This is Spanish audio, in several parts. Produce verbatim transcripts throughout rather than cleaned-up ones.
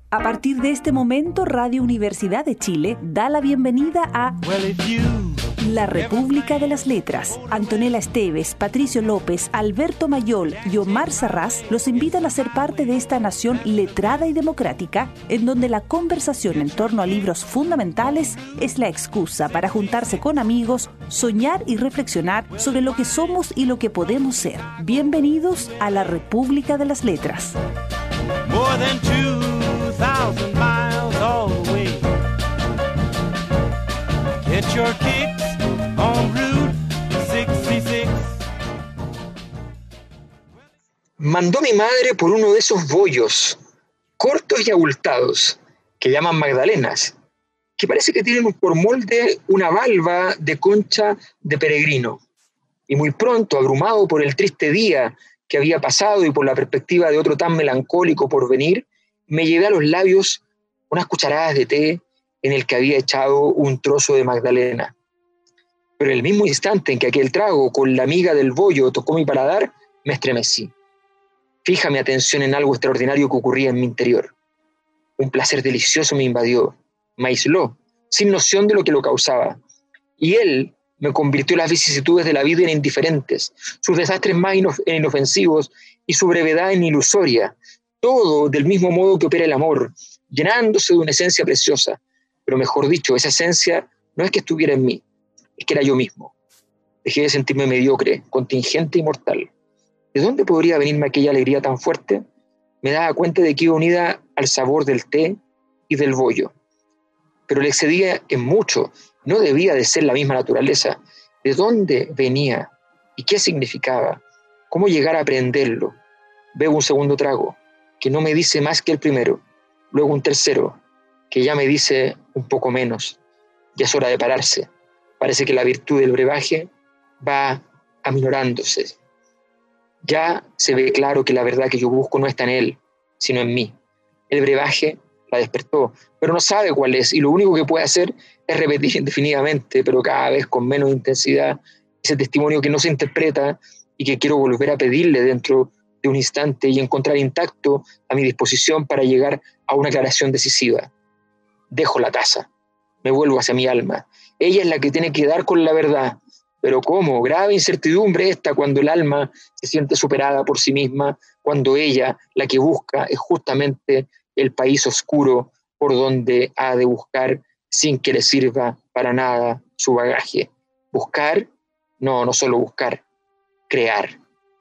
A partir de este momento, Radio Universidad de Chile da la bienvenida a La República de las Letras. Antonella Esteves, Patricio López, Alberto Mayol y Omar Sarraz los invitan a ser parte de esta nación letrada y democrática, en donde la conversación en torno a libros fundamentales es la excusa para juntarse con amigos, soñar y reflexionar sobre lo que somos y lo que podemos ser. Bienvenidos a La República de las Letras. More than two thousand miles all the way. Get your kicks on Route sesenta y seis. Mandó mi madre por uno de esos bollos, cortos y abultados, que llaman magdalenas, que parece que tienen por molde una valva de concha de peregrino. Y muy pronto, abrumado por el triste día que había pasado y por la perspectiva de otro tan melancólico por venir, me llevé a los labios unas cucharadas de té en el que había echado un trozo de magdalena. Pero en el mismo instante en que aquel trago con la miga del bollo tocó mi paladar, me estremecí. Fija mi atención en algo extraordinario que ocurría en mi interior. Un placer delicioso me invadió, me aisló, sin noción de lo que lo causaba. Y él me convirtió las vicisitudes de la vida en indiferentes, sus desastres más inof- en inofensivos y su brevedad en ilusoria. Todo del mismo modo que opera el amor, llenándose de una esencia preciosa. Pero mejor dicho, esa esencia no es que estuviera en mí, es que era yo mismo. Dejé de sentirme mediocre, contingente y mortal. ¿De dónde podría venirme aquella alegría tan fuerte? Me daba cuenta de que iba unida al sabor del té y del bollo. Pero le excedía en mucho. No debía de ser la misma naturaleza. ¿De dónde venía? ¿Y qué significaba? ¿Cómo llegar a aprenderlo? Bebo un segundo trago, que no me dice más que el primero. Luego un tercero, que ya me dice un poco menos. Ya es hora de pararse. Parece que la virtud del brebaje va aminorándose. Ya se ve claro que la verdad que yo busco no está en él, sino en mí. El brebaje la despertó, pero no sabe cuál es, y lo único que puede hacer es repetir indefinidamente, pero cada vez con menos intensidad, ese testimonio que no se interpreta y que quiero volver a pedirle dentro de un instante y encontrar intacto a mi disposición para llegar a una aclaración decisiva. Dejo la taza, me vuelvo hacia mi alma. Ella es la que tiene que dar con la verdad. Pero ¿cómo? Grave incertidumbre esta cuando el alma se siente superada por sí misma, cuando ella, la que busca, es justamente el país oscuro por donde ha de buscar sin que le sirva para nada su bagaje. Buscar, no, no solo buscar, crear.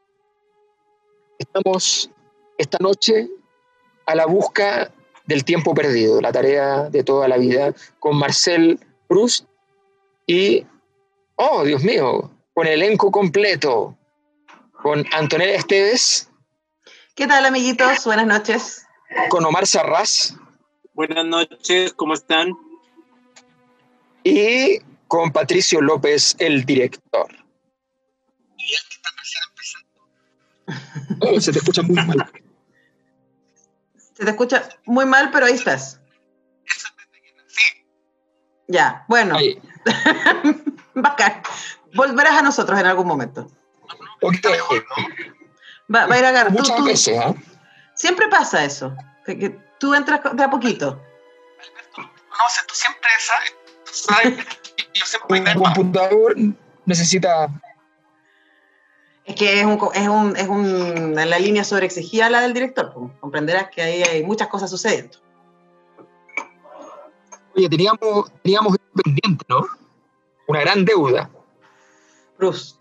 Estamos esta noche a la busca del tiempo perdido, la tarea de toda la vida, con Marcel Proust y, oh, Dios mío, con el elenco completo, con Antonella Esteves. ¿Qué tal, amiguitos? Buenas noches. Con Omar Sarraz. Buenas noches, ¿cómo están? Y con Patricio López, el director. Oh, se te escucha muy mal. Se te escucha muy mal, pero ahí estás. Ya, bueno. Bacán. Volverás a nosotros en algún momento. Okay. Va, va a ir a agarrar. Muchas tú, tú, veces, ¿eh? Siempre pasa eso, que, que tú entras de a poquito. No sé, tú siempre sabes, tú sabes, yo siempre Un computador necesita... Es que es, un, es, un, es un, la línea sobreexigida la del director. Comprenderás que ahí hay muchas cosas sucediendo. Oye, teníamos, teníamos pendiente, ¿no? Una gran deuda. Proust.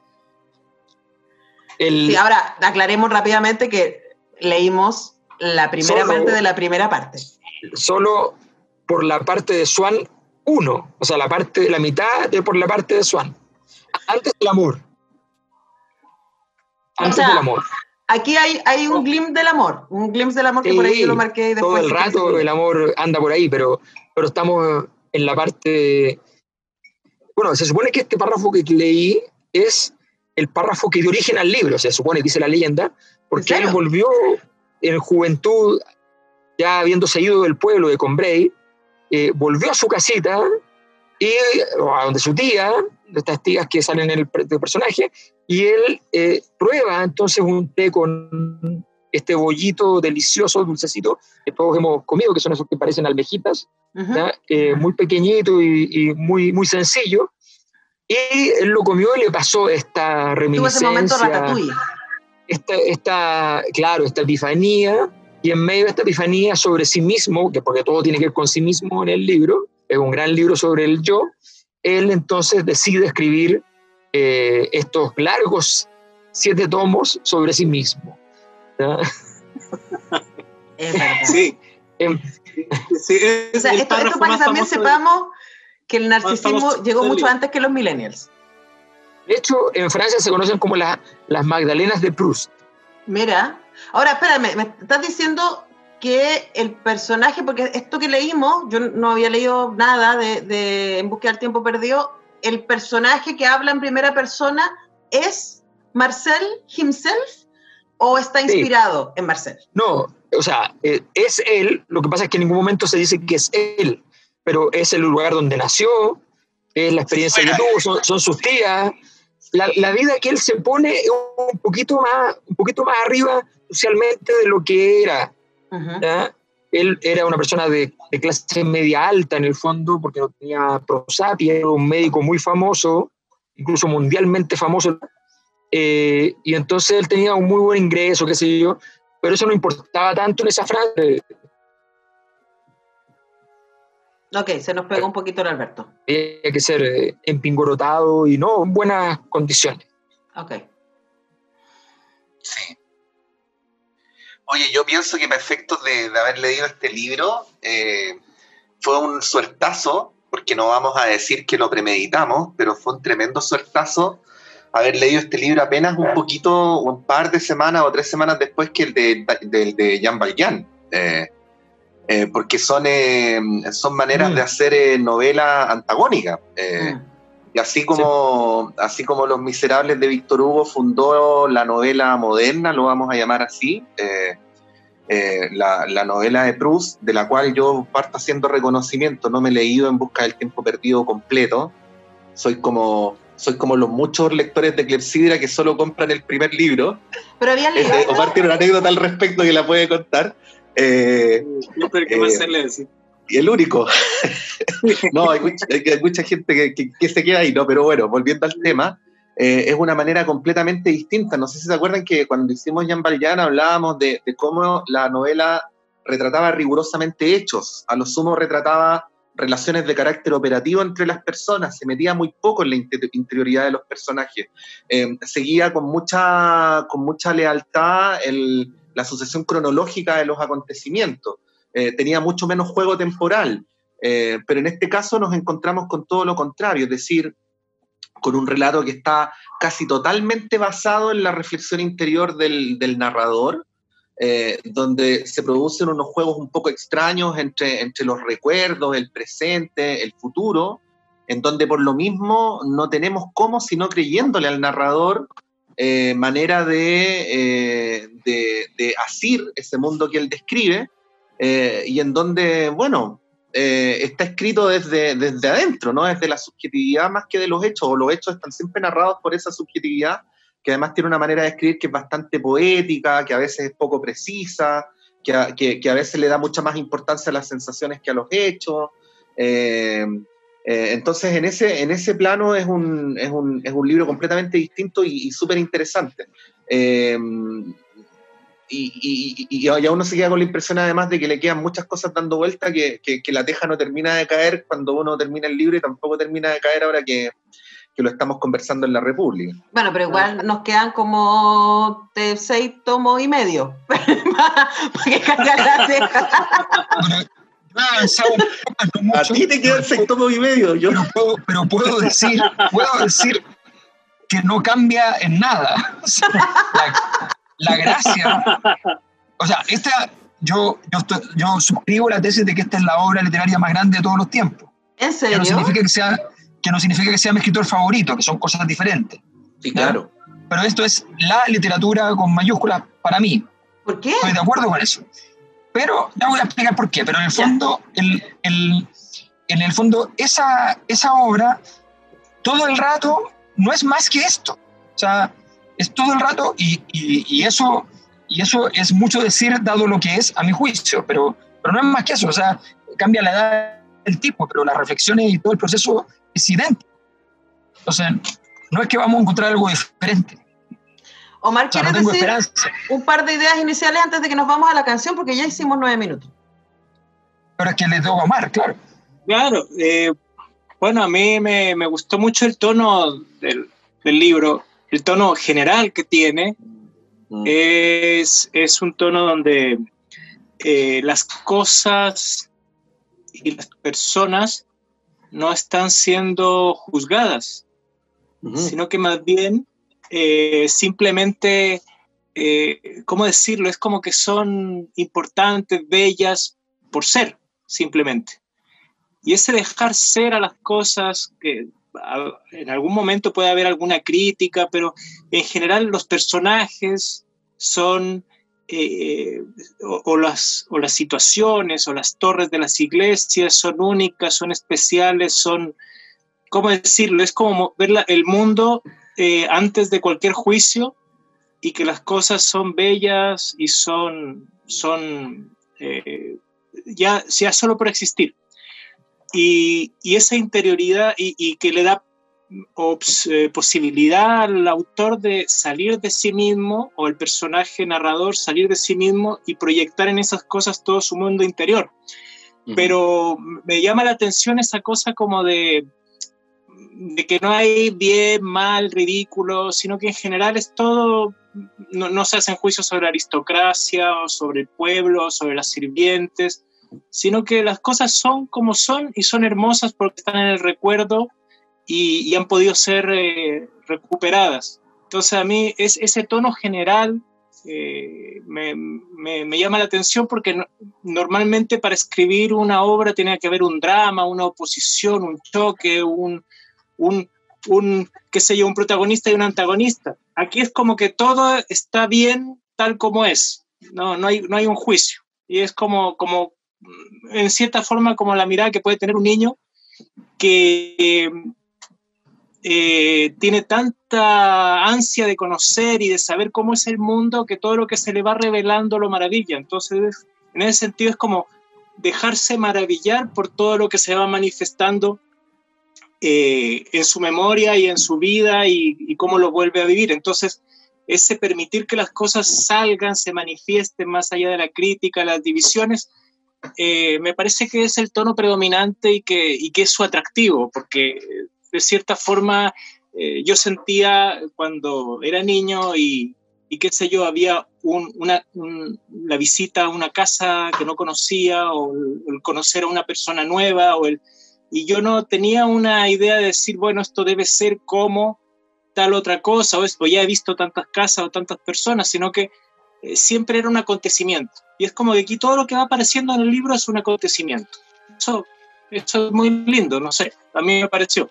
El... Sí, ahora aclaremos rápidamente que leímos la primera solo, parte de la primera parte. Solo por la parte de Swann uno, o sea, la parte de la mitad de por la parte de Swann. Antes del amor. Antes o sea, del amor. Aquí hay, hay un glimpse del amor, un glimpse del amor que sí, por ahí yo lo marqué y después. Todo el rato el amor anda por ahí, pero, pero estamos en la parte... Bueno, se supone que este párrafo que leí es el párrafo que dio origen al libro, se supone, dice la leyenda, porque él volvió en juventud, ya habiéndose ido del pueblo de Combray, eh, volvió a su casita, y a donde su tía, de estas tías que salen en el, el personaje, y él eh, prueba entonces un té con, este bollito delicioso, dulcecito, que todos hemos comido, que son esos que parecen almejitas, uh-huh. eh, muy pequeñito y, y muy, muy sencillo. Y él lo comió y le pasó esta reminiscencia. Tuvo ese momento ratatouille. Esta, esta, claro, esta epifanía, y en medio de esta epifanía sobre sí mismo, que porque todo tiene que ver con sí mismo en el libro, es un gran libro sobre el yo, él entonces decide escribir eh, estos largos siete tomos sobre sí mismo. Es verdad. Sí. Eh, sí es o sea, esto, esto para que también sepamos que el narcisismo llegó mucho antes que los millennials. De hecho, en Francia se conocen como la, las Magdalenas de Proust. Mira, ahora espérame, me estás diciendo que el personaje, porque esto que leímos, yo no había leído nada de, de En búsqueda del tiempo perdido, el personaje que habla en primera persona es Marcel himself o está inspirado sí. en Marcel. No, o sea, eh, es él, lo que pasa es que en ningún momento se dice que es él, pero es el lugar donde nació, es la experiencia que tuvo, son, son sus tías. La, la vida que él se pone es un poquito más, un poquito más arriba socialmente de lo que era. Uh-huh. ¿Ya? Él era una persona de, de clase media alta en el fondo, porque no tenía prosapia, era un médico muy famoso, incluso mundialmente famoso, eh, y entonces él tenía un muy buen ingreso, qué sé yo, pero eso no importaba tanto en esa frase. Ok, se nos pegó un poquito el Alberto. Tenía que ser eh, empingorotado y no en buenas condiciones. Ok. Sí. Oye, yo pienso que para efectos de, de haber leído este libro, eh, fue un suertazo, porque no vamos a decir que lo premeditamos, pero fue un tremendo suertazo haber leído este libro apenas un poquito, un par de semanas o tres semanas después que el de, de, de Jean Valjean. Eh, Eh, porque son, eh, son maneras mm. de hacer eh, novela antagónica. Eh, mm. Y así como, sí. así como Los Miserables de Víctor Hugo fundó la novela moderna, lo vamos a llamar así, eh, eh, la, la novela de Proust, de la cual yo parto haciendo reconocimiento, no me he leído En busca del tiempo perdido completo, soy como... Soy como los muchos lectores de Clepsidra que solo compran el primer libro. Pero había leído. Este, Omar tiene una anécdota al respecto que la puede contar. Eh, no, pero ¿qué más se le dice? Y el único. No, hay mucha, hay mucha gente que, que, que se queda ahí, ¿no? Pero bueno, volviendo al tema, eh, es una manera completamente distinta. No sé si se acuerdan que cuando hicimos Jean Valjean hablábamos de, de cómo la novela retrataba rigurosamente hechos, a lo sumo retrataba relaciones de carácter operativo entre las personas, se metía muy poco en la interioridad de los personajes, eh, seguía con mucha, con mucha lealtad el, la sucesión cronológica de los acontecimientos, eh, tenía mucho menos juego temporal, eh, pero en este caso nos encontramos con todo lo contrario, es decir, con un relato que está casi totalmente basado en la reflexión interior del, del narrador, Eh, donde se producen unos juegos un poco extraños entre, entre los recuerdos, el presente, el futuro, en donde por lo mismo no tenemos cómo, sino creyéndole al narrador, eh, manera de, eh, de, de asir ese mundo que él describe, eh, y en donde, bueno, eh, está escrito desde, desde adentro, ¿no? Desde la subjetividad más que de los hechos, o los hechos están siempre narrados por esa subjetividad, que además tiene una manera de escribir que es bastante poética, que a veces es poco precisa, que a, que, que a veces le da mucha más importancia a las sensaciones que a los hechos. Eh, eh, entonces, en ese, en ese plano es un, es un, es un libro completamente distinto y, y súper interesante. Eh, y, y, y, y a uno se queda con la impresión, además, de que le quedan muchas cosas dando vuelta, que, que, que la teja no termina de caer cuando uno termina el libro y tampoco termina de caer ahora que... que lo estamos conversando en la República. Bueno, pero igual nos quedan como de seis tomos y medio para que caiga la ceja. No, a ti te quedan seis tomos y medio. Yo. Pero, puedo, pero puedo, decir, puedo decir que no cambia en nada. O sea, la, la gracia... O sea, esta, yo, yo, estoy, yo suscribo la tesis de que esta es la obra literaria más grande de todos los tiempos. ¿En serio? Que no significa que sea... que no significa que sea mi escritor favorito, que son cosas diferentes. Sí, claro. Pero esto es la literatura con mayúsculas para mí. ¿Por qué? Estoy de acuerdo con eso. Pero ya voy a explicar por qué. Pero en el fondo, el, el, en el fondo esa, esa obra, todo el rato, no es más que esto. O sea, es todo el rato, y, y, y eso, y eso es mucho decir dado lo que es a mi juicio, pero, pero no es más que eso, o sea, cambia la edad del tipo, pero las reflexiones y todo el proceso es idéntico. Entonces, no es que vamos a encontrar algo diferente. Omar, O sea, ¿quieres no tengo decir esperanza. un par de ideas iniciales antes de que nos vamos a la canción? Porque ya hicimos nueve minutos. Pero es que le tengo a Omar, claro. Claro, eh, bueno, a mí me, me gustó mucho el tono del, del libro, el tono general que tiene. Mm. Es, es un tono donde eh, las cosas y las personas no están siendo juzgadas, uh-huh. sino que más bien eh, simplemente, eh, ¿cómo decirlo? Es como que son importantes, bellas, por ser, simplemente. Y ese dejar ser a las cosas, que a, en algún momento puede haber alguna crítica, pero en general los personajes son, eh, o, o, las, o las situaciones, o las torres de las iglesias son únicas, son especiales, son, ¿cómo decirlo? Es como ver la, el mundo eh, antes de cualquier juicio, y que las cosas son bellas y son, son eh, ya, ya solo por existir. Y, y esa interioridad y, y que le da obs, eh, posibilidad al autor de salir de sí mismo, o el personaje narrador salir de sí mismo y proyectar en esas cosas todo su mundo interior. Uh-huh. Pero me llama la atención esa cosa como de, de que no hay bien, mal, ridículo, sino que en general es todo, no, no se hacen juicios sobre la aristocracia o sobre el pueblo, o sobre las sirvientes, sino que las cosas son como son y son hermosas porque están en el recuerdo y, y han podido ser eh, recuperadas. Entonces a mí es, ese tono general eh, me, me, me llama la atención, porque no, normalmente para escribir una obra tiene que haber un drama, una oposición, un choque, un, un, un, qué sé yo, un protagonista y un antagonista. Aquí es como que todo está bien tal como es, no, no, hay, no hay un juicio, y es como... como en cierta forma como la mirada que puede tener un niño que eh, eh, tiene tanta ansia de conocer y de saber cómo es el mundo, que todo lo que se le va revelando lo maravilla. Entonces, en ese sentido es como dejarse maravillar por todo lo que se va manifestando eh, en su memoria y en su vida, y, y cómo lo vuelve a vivir. Entonces, ese permitir que las cosas salgan, se manifiesten más allá de la crítica, las divisiones, Eh, me parece que es el tono predominante y que, y que es su atractivo, porque de cierta forma eh, yo sentía cuando era niño y, y qué sé yo, había un, una, un, la visita a una casa que no conocía, o el, el conocer a una persona nueva, o el, y yo no tenía una idea de decir, bueno, esto debe ser como tal otra cosa, o, esto, ya he visto tantas casas o tantas personas, sino que eh, siempre era un acontecimiento. Y es como que aquí todo lo que va apareciendo en el libro es un acontecimiento. Eso, eso es muy lindo, no sé, a mí me pareció.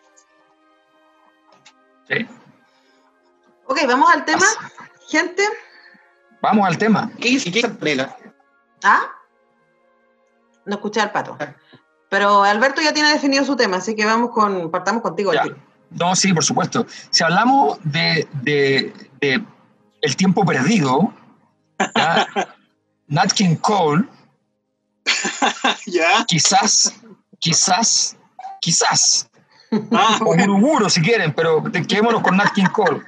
Sí. Ok, vamos al tema, gente. Vamos al tema. ¿Qué dice Antonella? ¿Ah? No escuché al Pato. Pero Alberto ya tiene definido su tema, así que vamos con, partamos contigo. Ya. No, sí, por supuesto. Si hablamos de, de, de el tiempo perdido, ¿ya? Nat King Cole, ¿Ya? quizás, quizás, quizás, ah, o Guruguru si quieren, pero quedémonos con Nat King Cole.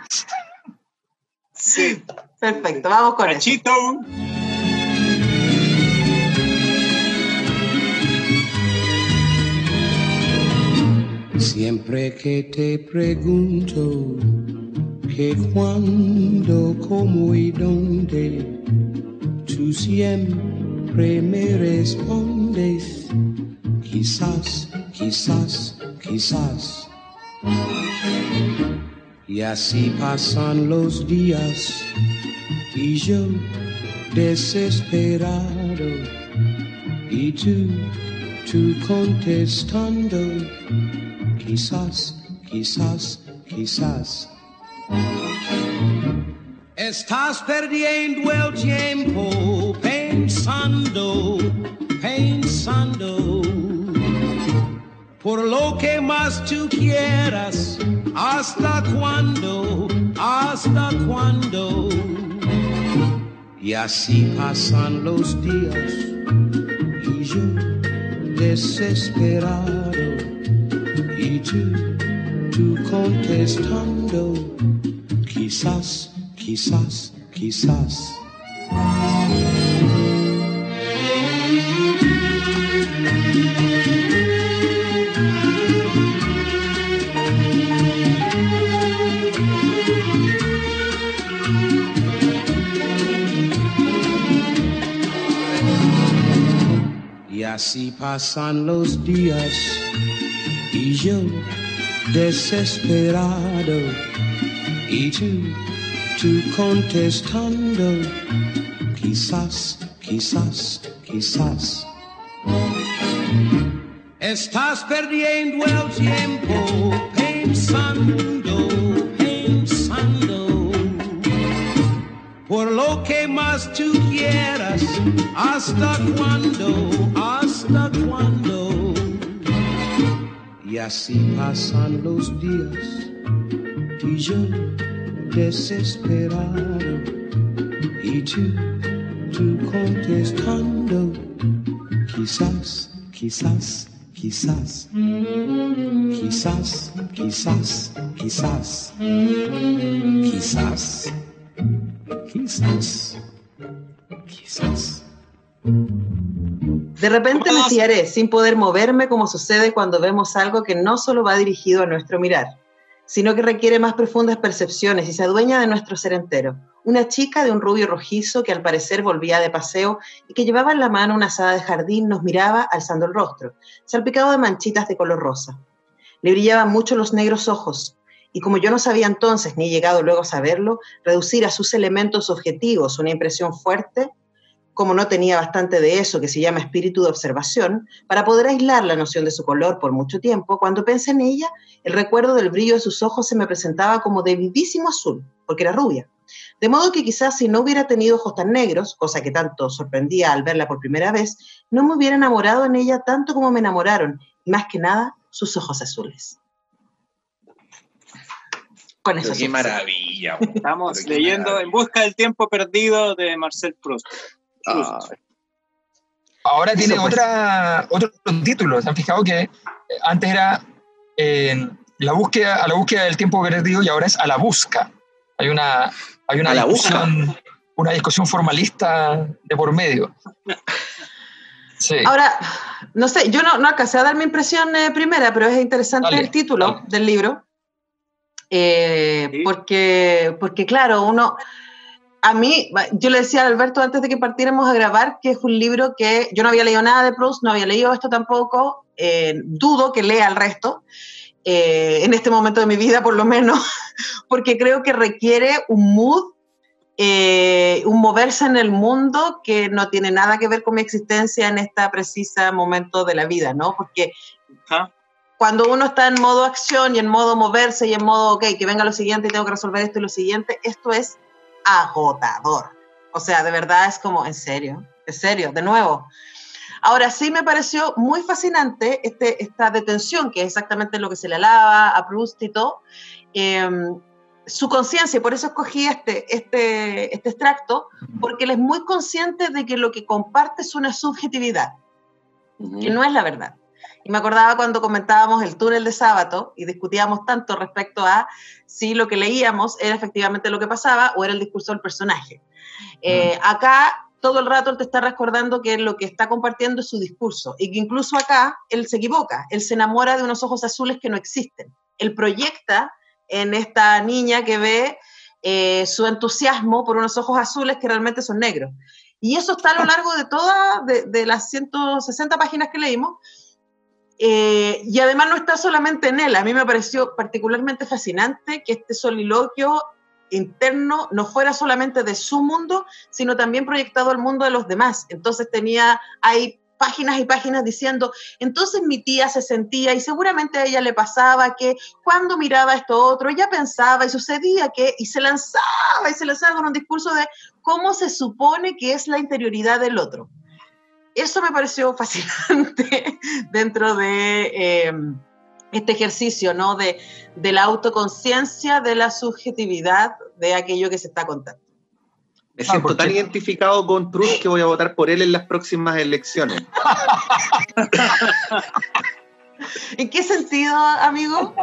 Sí. Perfecto, vamos con Cachito. eso. Siempre que te pregunto que cuándo, cómo y dónde, tú siempre me respondes, quizás, quizás, quizás. Y así pasan los días y yo desesperado, y tú, tú contestando, quizás, quizás, quizás. Estás perdiendo el tiempo pensando, pensando, por lo que más tú quieras. ¿Hasta cuándo? ¿Hasta cuándo? Y así pasan los días y yo desesperado y tú, tú contestando, quizás, quizás, quizás. Y así pasan los días y yo desesperado y tú, tú contestando, quizás, quizás, quizás. Estás perdiendo el tiempo pensando, pensando, por lo que más tú quieras, hasta cuándo, hasta cuándo. Y así pasan los días y yo desesperado y tú, tú contestando, quizás, quizás, quizás, quizás, quizás, quizás, quizás, quizás, quizás. De repente me fiaré sin poder moverme, como sucede cuando vemos algo que no solo va dirigido a nuestro mirar, sino que requiere más profundas percepciones y se adueña de nuestro ser entero. Una chica de un rubio rojizo que al parecer volvía de paseo y que llevaba en la mano una azada de jardín nos miraba alzando el rostro, salpicado de manchitas de color rosa. Le brillaban mucho los negros ojos, y como yo no sabía entonces, ni he llegado luego a saberlo, reducir a sus elementos objetivos una impresión fuerte, como no tenía bastante de eso que se llama espíritu de observación, para poder aislar la noción de su color por mucho tiempo, cuando pensé en ella, el recuerdo del brillo de sus ojos se me presentaba como de vivísimo azul, porque era rubia. De modo que quizás si no hubiera tenido ojos tan negros, cosa que tanto sorprendía al verla por primera vez, no me hubiera enamorado en ella tanto como me enamoraron, y más que nada, sus ojos azules. Con eso. Qué maravilla. Estamos Pero qué leyendo maravilla. En busca del tiempo perdido de Marcel Proust. Ah, Ahora tiene Eso, pues. otra, otro título. ¿Se han fijado que antes era eh, la búsqueda, a la búsqueda del tiempo perdido y ahora es a la busca? Hay una, hay una ¿A la discusión, una discusión formalista de por medio. Sí. Ahora, no sé, yo no, no alcancé a dar mi impresión eh, primera, pero es interesante Dale, el título dale. del libro, eh, Sí. porque, porque claro, uno, a mí, yo le decía a Alberto antes de que partiéramos a grabar que es un libro que yo no había leído nada de Proust, no había leído esto tampoco, eh, dudo que lea el resto, eh, en este momento de mi vida por lo menos, porque creo que requiere un mood, eh, un moverse en el mundo que no tiene nada que ver con mi existencia en este preciso momento de la vida, ¿no? Porque Ajá. cuando uno está en modo acción y en modo moverse y en modo, ok, que venga lo siguiente y tengo que resolver esto y lo siguiente, esto es agotador. O sea, de verdad es como, ¿en serio? ¿En serio? De nuevo. Ahora sí me pareció muy fascinante este, esta detención, que es exactamente lo que se le alaba a Proust y todo, eh, su conciencia, por eso escogí este, este, este extracto, porque él es muy consciente de que lo que comparte es una subjetividad, que no es la verdad. Y me acordaba cuando comentábamos el túnel de Sábato y discutíamos tanto respecto a si lo que leíamos era efectivamente lo que pasaba o era el discurso del personaje. Eh, acá todo el rato él te está recordando que lo que está compartiendo es su discurso y que incluso acá él se equivoca, él se enamora de unos ojos azules que no existen. Él proyecta en esta niña que ve eh, su entusiasmo por unos ojos azules que realmente son negros. Y eso está a lo largo de todas, de, de las ciento sesenta páginas que leímos. Eh, y además no está solamente en él. A mí me pareció particularmente fascinante que este soliloquio interno no fuera solamente de su mundo, sino también proyectado al mundo de los demás. Entonces tenía, hay páginas y páginas diciendo, entonces mi tía se sentía, y seguramente a ella le pasaba que cuando miraba esto otro, ella pensaba y sucedía que, y se lanzaba, y se lanzaba con un discurso de cómo se supone que es la interioridad del otro. Eso me pareció fascinante dentro de eh, este ejercicio, ¿no? De, de la autoconciencia, de la subjetividad de aquello que se está contando. Me siento porque... tan identificado con Proust que voy a votar por él en las próximas elecciones. ¿En qué sentido, amigo?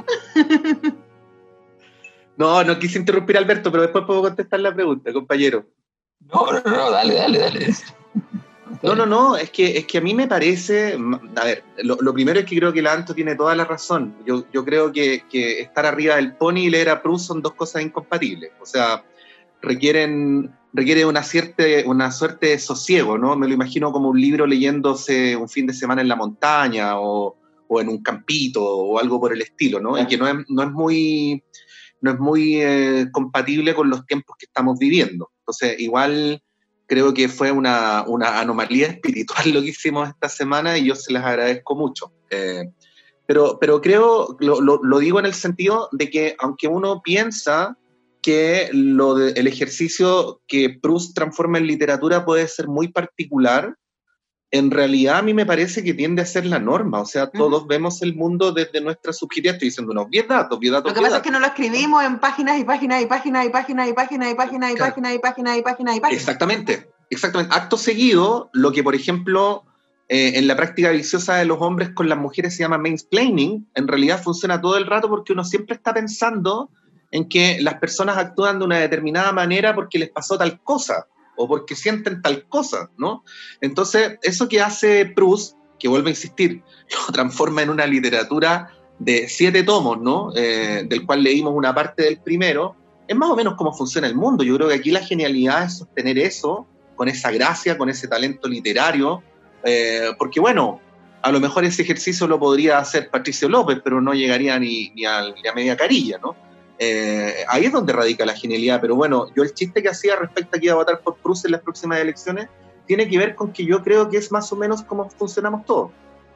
No, no quise interrumpir a Alberto, pero después puedo contestar la pregunta, compañero. No, no, no, dale, dale, dale. No, no, no, es que, es que a mí me parece, a ver, lo, lo primero es que creo que la Anto tiene toda la razón. Yo, yo creo que, que estar arriba del pony y leer a Proust son dos cosas incompatibles. O sea, requieren, requiere una, cierta, una suerte de sosiego, ¿no? Me lo imagino como un libro leyéndose un fin de semana en la montaña o, o en un campito o algo por el estilo, ¿no? Y que no es, no es muy, no es muy eh, compatible con los tiempos que estamos viviendo. Entonces, igual... creo que fue una, una anomalía espiritual lo que hicimos esta semana y yo se las agradezco mucho. Eh, pero, pero creo, lo, lo, lo digo en el sentido de que aunque uno piensa que lo de, el ejercicio que Proust transforma en literatura puede ser muy particular, en realidad a mí me parece que tiende a ser la norma. O sea, todos uh-huh. vemos el mundo desde nuestra subjetividad. Estoy diciendo unos diez datos, diez datos. Lo que pasa datos. Es que no lo escribimos en páginas y páginas y páginas y páginas y páginas y páginas y claro. páginas y páginas y páginas y páginas. Exactamente, exactamente. Acto seguido, lo que por ejemplo eh, en la práctica viciosa de los hombres con las mujeres se llama mansplaining, en realidad funciona todo el rato porque uno siempre está pensando en que las personas actúan de una determinada manera porque les pasó tal cosa o porque sienten tal cosa, ¿no? Entonces, eso que hace Proust, que vuelve a insistir, lo transforma en una literatura de siete tomos, ¿no? Eh, del cual leímos una parte del primero, es más o menos cómo funciona el mundo. Yo creo que aquí la genialidad es sostener eso, con esa gracia, con ese talento literario, eh, porque bueno, a lo mejor ese ejercicio lo podría hacer Patricio López, pero no llegaría ni, ni, a, ni a media carilla, ¿no? Eh, ahí es donde radica la genialidad, pero bueno, yo el chiste que hacía respecto a que iba a votar por Proust en las próximas elecciones tiene que ver con que yo creo que es más o menos como funcionamos todos.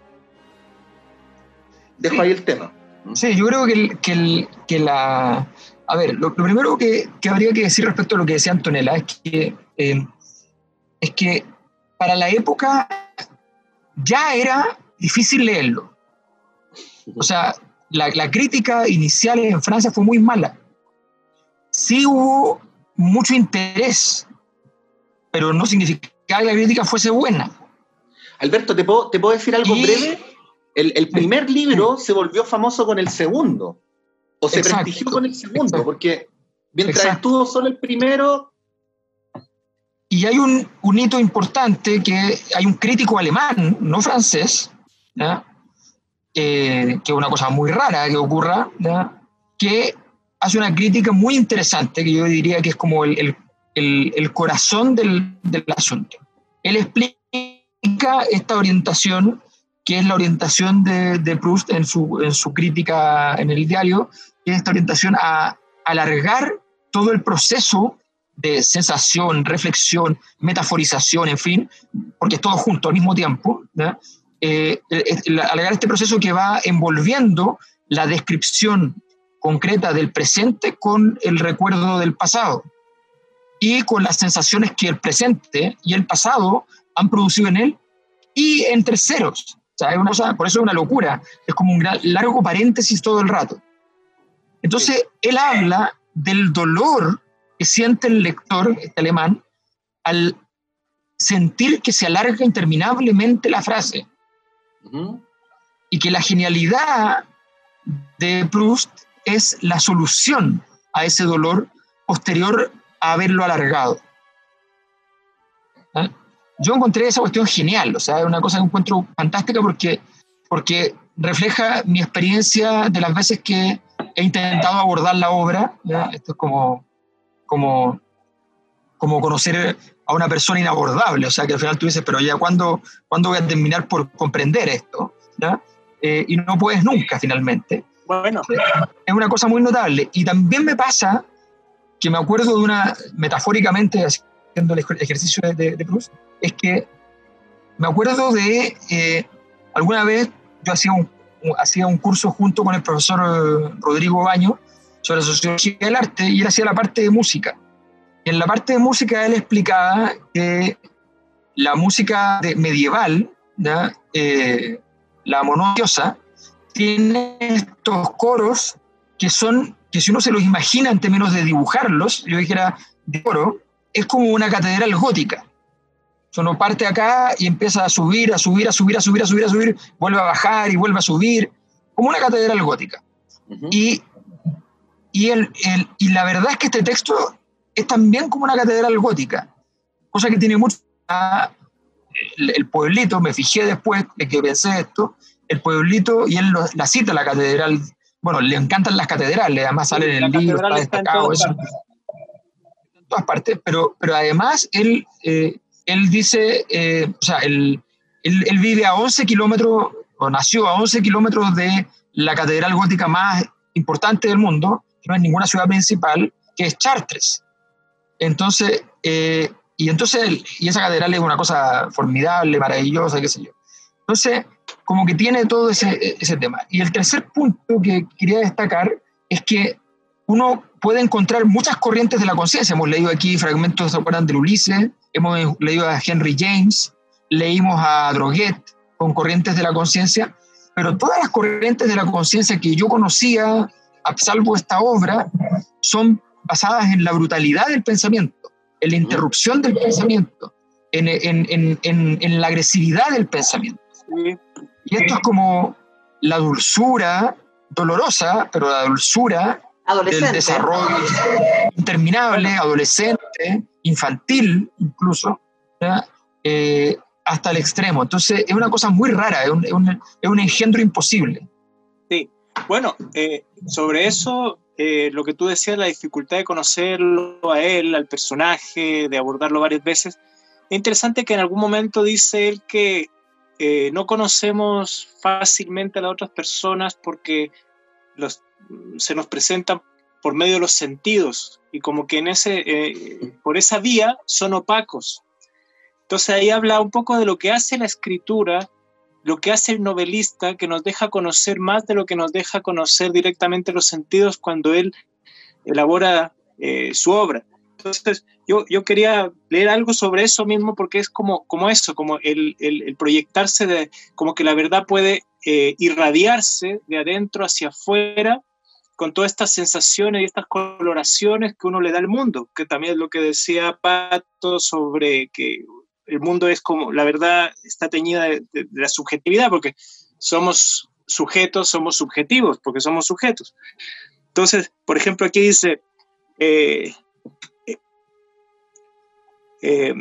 Dejo sí. ahí el tema. Sí, yo creo que, el, que, el, que la... A ver, lo, lo primero que, que habría que decir respecto a lo que decía Antonella es que, eh, es que para la época ya era difícil leerlo. O sea, La, la crítica inicial en Francia fue muy mala. Sí hubo mucho interés, pero no significaba que la crítica fuese buena. Alberto, ¿te puedo, te puedo decir algo y... breve? El, el primer sí. libro se volvió famoso con el segundo, o se exacto, prestigió con el segundo, exacto. porque mientras exacto. estuvo solo el primero... Y hay un, un hito importante, que hay un crítico alemán, no francés, ¿ya? Eh, que es una cosa muy rara que ocurra, ¿ya? Que hace una crítica muy interesante, que yo diría que es como el, el, el, el corazón del, del asunto. Él explica esta orientación, que es la orientación de, de Proust en su, en su crítica en el diario, que es esta orientación a alargar todo el proceso de sensación, reflexión, metaforización, en fin, porque es todo junto al mismo tiempo, ¿ya? Eh, alargar este proceso que va envolviendo la descripción concreta del presente con el recuerdo del pasado y con las sensaciones que el presente y el pasado han producido en él y en terceros. O sea, es una cosa, por eso es una locura, es como un gran, largo paréntesis todo el rato. Entonces, él habla del dolor que siente el lector, este alemán, al sentir que se alarga interminablemente la frase. Uh-huh. Y que la genialidad de Proust es la solución a ese dolor posterior a haberlo alargado. ¿Eh? Yo encontré esa cuestión genial, o sea, es una cosa que encuentro fantástica porque, porque refleja mi experiencia de las veces que he intentado abordar la obra, ¿ya? Esto es como, como, como conocer a una persona inabordable, o sea, que al final tú dices, pero ya, ¿cuándo, ¿cuándo voy a terminar por comprender esto? ¿Ya? Eh, y no puedes nunca, finalmente. Bueno. Es una cosa muy notable. Y también me pasa que me acuerdo de una, metafóricamente, haciendo el ejercicio de, de, de Proust, es que me acuerdo de, eh, alguna vez yo hacía un, un, hacía un curso junto con el profesor eh, Rodrigo Baño sobre la sociología del arte, y él hacía la parte de música. Y en la parte de música él explicaba que la música de medieval, ¿ya? Eh, la monodiosa, tiene estos coros que son, que si uno se los imagina en términos de dibujarlos, yo dijera de coro, es como una catedral gótica. Uno parte acá y empieza a subir, a subir, a subir, a subir, a subir, a subir, vuelve a bajar y vuelve a subir, como una catedral gótica. Uh-huh. Y, y, el, el, y la verdad es que este texto es también como una catedral gótica, cosa que tiene mucho... El, el pueblito, me fijé después de que pensé esto, el pueblito, y él lo, la cita, la catedral, bueno, le encantan las catedrales, además sale en el libro, está destacado, eso, en todas partes, pero, pero además él... Eh, Él dice, eh, o sea, él, él, él vive a once kilómetros, o nació a once kilómetros de la catedral gótica más importante del mundo, que no es ninguna ciudad principal, que es Chartres. Entonces, eh, y entonces, y esa catedral es una cosa formidable, maravillosa, qué sé yo. Entonces, como que tiene todo ese, ese tema. Y el tercer punto que quería destacar es que uno puede encontrar muchas corrientes de la conciencia. Hemos leído aquí fragmentos, ¿se acuerdan del Ulises? Hemos leído a Henry James, leímos a Droguet con corrientes de la conciencia, pero todas las corrientes de la conciencia que yo conocía, a salvo esta obra, son basadas en la brutalidad del pensamiento, en la interrupción del pensamiento, en, en, en, en, en la agresividad del pensamiento. Y esto es como la dulzura dolorosa, pero la dulzura del desarrollo interminable, adolescente, infantil incluso, eh, hasta el extremo. Entonces es una cosa muy rara, es un, es un, es un engendro imposible. Sí, bueno, eh, sobre eso, eh, lo que tú decías, la dificultad de conocerlo a él, al personaje, de abordarlo varias veces, es interesante que en algún momento dice él que eh, no conocemos fácilmente a las otras personas porque los se nos presentan por medio de los sentidos y como que en ese, eh, por esa vía son opacos. Entonces ahí habla un poco de lo que hace la escritura, lo que hace el novelista, que nos deja conocer más de lo que nos deja conocer directamente los sentidos cuando él elabora eh, su obra. Entonces yo, yo quería leer algo sobre eso mismo porque es como, como eso, como el, el, el proyectarse, de, como que la verdad puede eh, irradiarse de adentro hacia afuera con todas estas sensaciones y estas coloraciones que uno le da al mundo, que también es lo que decía Pato sobre que el mundo es como, la verdad está teñida de, de, de la subjetividad, porque somos sujetos, somos subjetivos, porque somos sujetos. Entonces, por ejemplo, aquí dice, eh, eh, eh,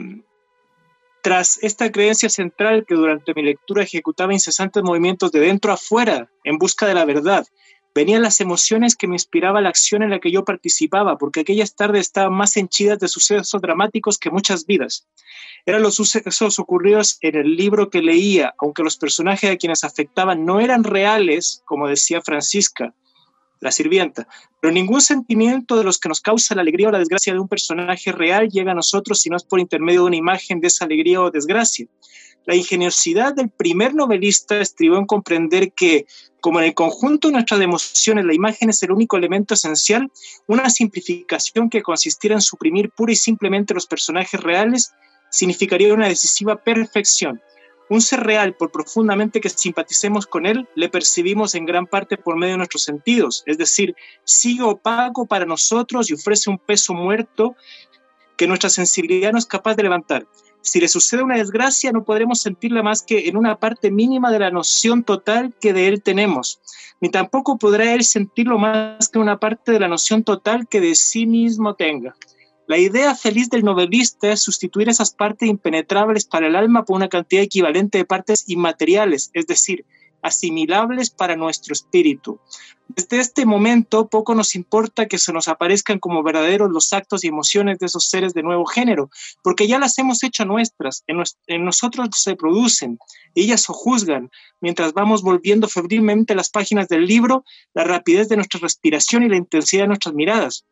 tras esta creencia central que durante mi lectura ejecutaba incesantes movimientos de dentro a afuera en busca de la verdad, venían las emociones que me inspiraba la acción en la que yo participaba, porque aquellas tardes estaban más henchidas de sucesos dramáticos que muchas vidas. Eran los sucesos ocurridos en el libro que leía, aunque los personajes a quienes afectaban no eran reales, como decía Francisca, la sirvienta, pero ningún sentimiento de los que nos causa la alegría o la desgracia de un personaje real llega a nosotros si no es por intermedio de una imagen de esa alegría o desgracia. La ingeniosidad del primer novelista estribó en comprender que, como en el conjunto de nuestras emociones, la imagen es el único elemento esencial, una simplificación que consistiera en suprimir pura y simplemente los personajes reales significaría una decisiva perfección. Un ser real, por profundamente que simpaticemos con él, le percibimos en gran parte por medio de nuestros sentidos, es decir, sigue opaco para nosotros y ofrece un peso muerto que nuestra sensibilidad no es capaz de levantar. Si le sucede una desgracia, no podremos sentirla más que en una parte mínima de la noción total que de él tenemos, ni tampoco podrá él sentirlo más que una parte de la noción total que de sí mismo tenga. La idea feliz del novelista es sustituir esas partes impenetrables para el alma por una cantidad equivalente de partes inmateriales, es decir, asimilables para nuestro espíritu. Desde este momento, poco nos importa que se nos aparezcan como verdaderos los actos y emociones de esos seres de nuevo género, porque ya las hemos hecho nuestras, en, nos, en nosotros se producen, y ellas sojuzgan, mientras vamos volviendo febrilmente las páginas del libro, la rapidez de nuestra respiración y la intensidad de nuestras miradas.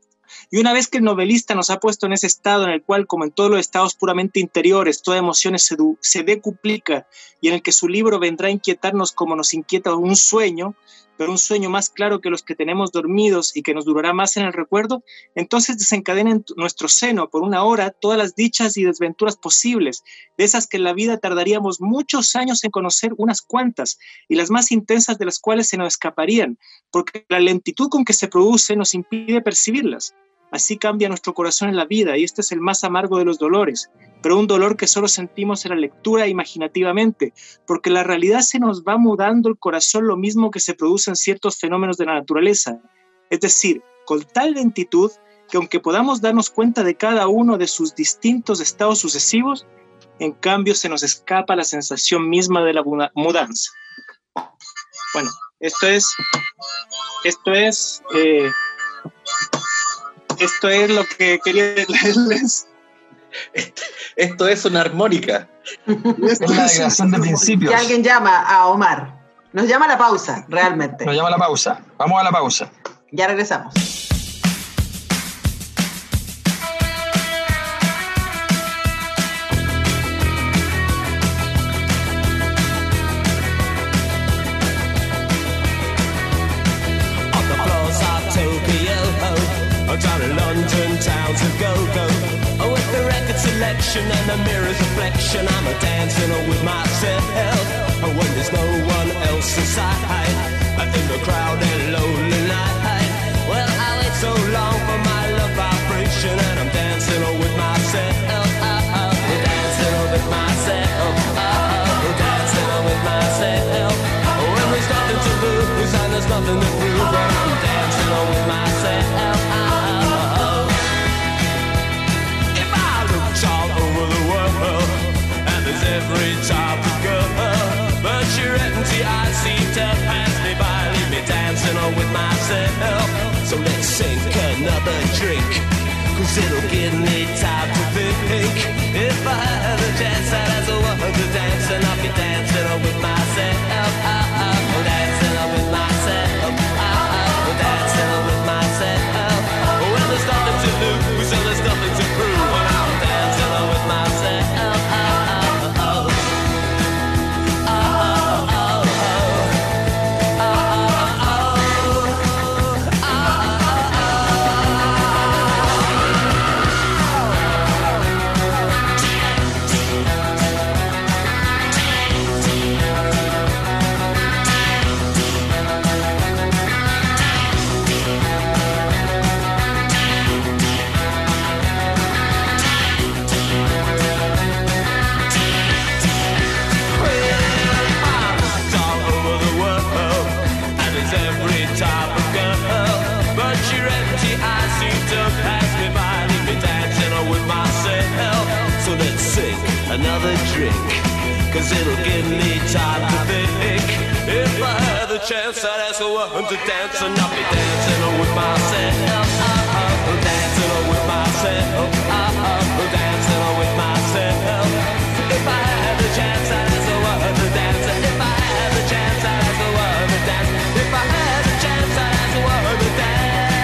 Y una vez que el novelista nos ha puesto en ese estado en el cual, como en todos los estados puramente interiores, toda emoción se, du- se decuplica y en el que su libro vendrá a inquietarnos como nos inquieta un sueño, pero un sueño más claro que los que tenemos dormidos y que nos durará más en el recuerdo, entonces desencadena en nuestro seno por una hora todas las dichas y desventuras posibles, de esas que en la vida tardaríamos muchos años en conocer unas cuantas, y las más intensas de las cuales se nos escaparían, porque la lentitud con que se produce nos impide percibirlas. así cambia nuestro corazón en la vida, y este es el más amargo de los dolores, pero un dolor que solo sentimos en la lectura imaginativamente, porque la realidad se nos va mudando el corazón lo mismo que se produce en ciertos fenómenos de la naturaleza, es decir, con tal lentitud que aunque podamos darnos cuenta de cada uno de sus distintos estados sucesivos, en cambio se nos escapa la sensación misma de la mudanza. Bueno, esto es, esto es, eh, esto es lo que quería leerles. Esto es una armónica. Es la declaración de principios. Que alguien llama a Omar. Nos llama a la pausa, realmente. Nos llama a la pausa. Vamos a la pausa. Ya regresamos. Down in London town to go-go, oh, with the record selection and the mirror's reflection, I'm a dancing with myself, oh, when there's no one else inside, in the crowded lonely night. Well, I wait so long for my love vibration, and I'm dancing with myself, oh, oh, dancing with myself, oh, dancing with myself. When there's nothing to lose and there's nothing to prove, but I'm dancing with myself. Every type of girl, but your empty eyes seem to pass me by, leave me dancing on with myself. So let's sink another drink, cause it'll give me time to think. If I had a chance, I'd as a woman to dance, and I'll be dancing on with myself. Oh, oh, dancing on with myself. Oh, oh, dancing on with myself. Well, there's nothing to lose, and there's nothing to prove, but I'm dancing on with myself. Another drink, cause it'll give me time to think. If I had the chance, I'd ask a woman to dance, and I'll be dancing with myself. Oh, oh, dancing with myself. Oh, oh, dancing with myself. If I had the chance, I'd ask a woman to dance. If I had the chance, I'd ask a woman to dance. If I had the chance, I'd ask a woman to dance.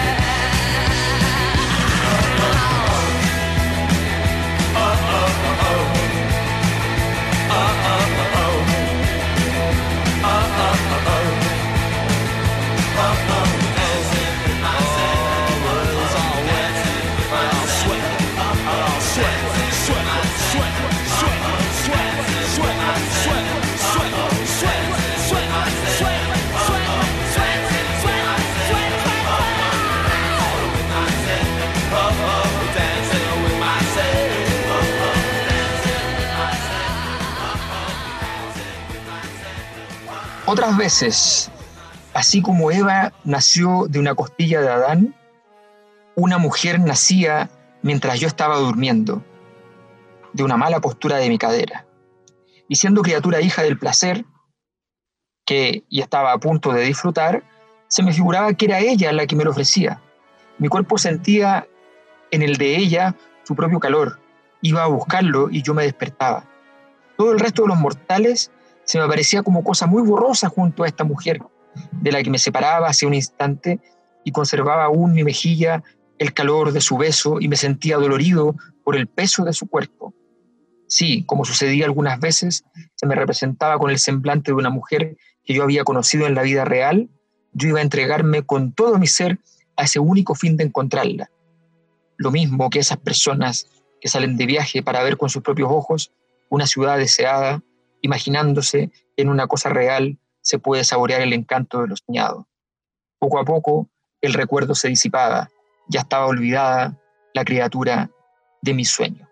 Otras veces, así como Eva nació de una costilla de Adán, una mujer nacía mientras yo estaba durmiendo, de una mala postura de mi cadera. Y siendo criatura hija del placer, que y estaba a punto de disfrutar, se me figuraba que era ella la que me lo ofrecía. Mi cuerpo sentía en el de ella su propio calor, iba a buscarlo y yo me despertaba. Todo el resto de los mortales se me parecía como cosa muy borrosa junto a esta mujer, de la que me separaba hace un instante y conservaba aún mi mejilla el calor de su beso y me sentía dolorido por el peso de su cuerpo. Sí, como sucedía algunas veces, se me representaba con el semblante de una mujer que yo había conocido en la vida real, yo iba a entregarme con todo mi ser a ese único fin de encontrarla. Lo mismo que esas personas que salen de viaje para ver con sus propios ojos una ciudad deseada, imaginándose que en una cosa real se puede saborear el encanto de lo soñado. Poco a poco el recuerdo se disipaba, ya estaba olvidada la criatura de mi sueño.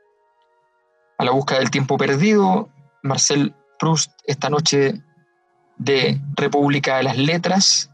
A la búsqueda del tiempo perdido, Marcel Proust, esta noche de República de las Letras,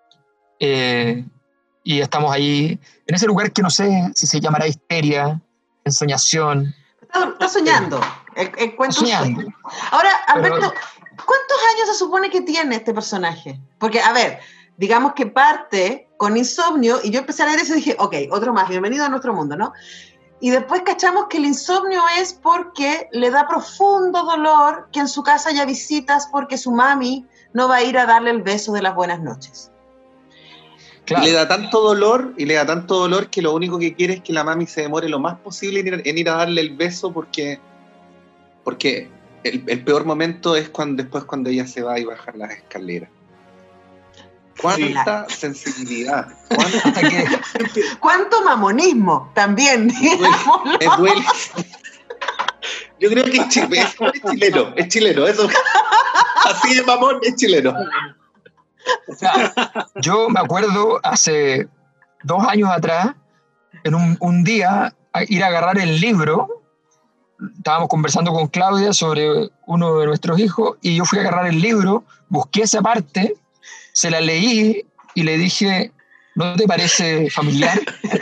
eh, y estamos ahí, en ese lugar que no sé si se llamará histeria, ensoñación. Está, está soñando, el, el cuento soñando. Sueño. Ahora, Alberto, Pero, ¿cuántos años se supone que tiene este personaje? Porque, a ver, digamos que parte con insomnio, y yo empecé a leer eso y dije, ok, otro más, bienvenido a nuestro mundo, ¿no? Y después cachamos que el insomnio es porque le da profundo dolor que en su casa haya visitas porque su mami no va a ir a darle el beso de las buenas noches. Claro. Y le da tanto dolor, y le da tanto dolor que lo único que quiere es que la mami se demore lo más posible en ir, en ir a darle el beso, porque, porque el, el peor momento es cuando después cuando ella se va y baja las escaleras. ¿Cuánta sí. sensibilidad? ¿Cuánta que... ¿Cuánto mamonismo también? Me duele. Yo creo que es, chile, es, es chileno, es chileno, eso. Así de mamón, es chileno. O sea, yo me acuerdo hace dos años atrás, en un, un día, a ir a agarrar el libro, estábamos conversando con Claudia sobre uno de nuestros hijos, y yo fui a agarrar el libro, busqué esa parte, se la leí y le dije, ¿no te parece familiar?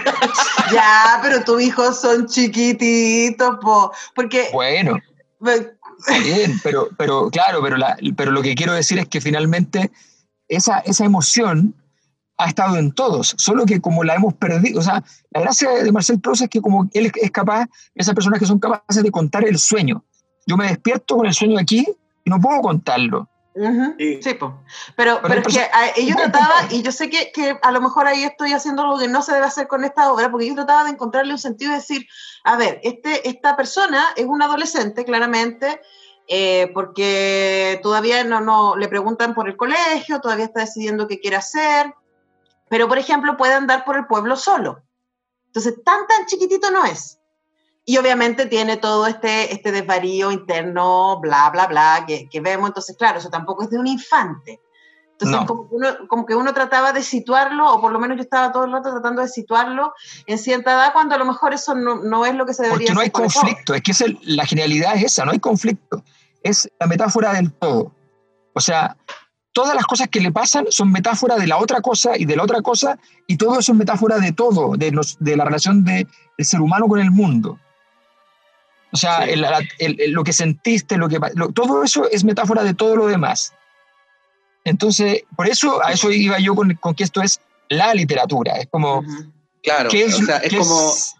Ya, pero tus hijos son chiquititos, po, porque... Bueno, está bien, pero, pero claro, pero, la, pero lo que quiero decir es que finalmente esa, esa emoción ha estado en todos, solo que como la hemos perdido, o sea, la gracia de Marcel Proust es que como él es capaz, esas personas que son capaces de contar el sueño. Yo me despierto con el sueño aquí y no puedo contarlo. Uh-huh. Sí, sí po. pero, pero, pero es que a, yo trataba, y yo sé que, que a lo mejor ahí estoy haciendo algo que no se debe hacer con esta obra, porque yo trataba de encontrarle un sentido de decir, a ver, este, esta persona es un adolescente, claramente, eh, porque todavía no, no le preguntan por el colegio, todavía está decidiendo qué quiere hacer, pero por ejemplo puede andar por el pueblo solo, entonces tan tan chiquitito no es. Y obviamente tiene todo este, este desvarío interno, bla, bla, bla, que, que vemos. Entonces, claro, eso tampoco es de un infante. Entonces, no. como, que uno, como que uno trataba de situarlo, o por lo menos yo estaba todo el rato tratando de situarlo en cierta edad, cuando a lo mejor eso no, no es lo que se debería hacer. Porque no hay conflicto, es que es el, la genialidad es esa, no hay conflicto. Es la metáfora del todo. O sea, todas las cosas que le pasan son metáfora de la otra cosa y de la otra cosa, y todo eso es metáfora de todo, de, los, de la relación del ser humano con el mundo. O sea, sí. el, el, el, lo que sentiste, lo que, lo, todo eso es metáfora de todo lo demás. Entonces, por eso, a eso iba yo con, con que esto es la literatura. Es como... Uh-huh. Claro, es, o sea, es como... Es,